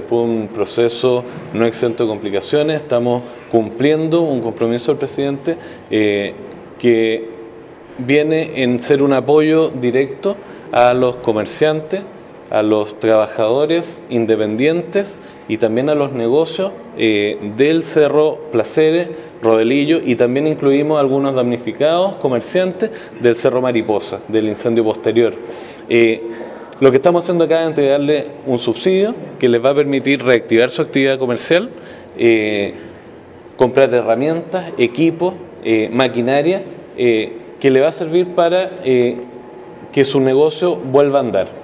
después de un proceso no exento de complicaciones, estamos cumpliendo un compromiso del presidente que viene en ser un apoyo directo a los comerciantes, a los trabajadores independientes y también a los negocios del Cerro Placeres, Rodelillo, y también incluimos algunos damnificados comerciantes del Cerro Mariposa, del incendio posterior. Lo que estamos haciendo acá es entregarle un subsidio que les va a permitir reactivar su actividad comercial, comprar herramientas, equipos, maquinaria, que le va a servir para que su negocio vuelva a andar.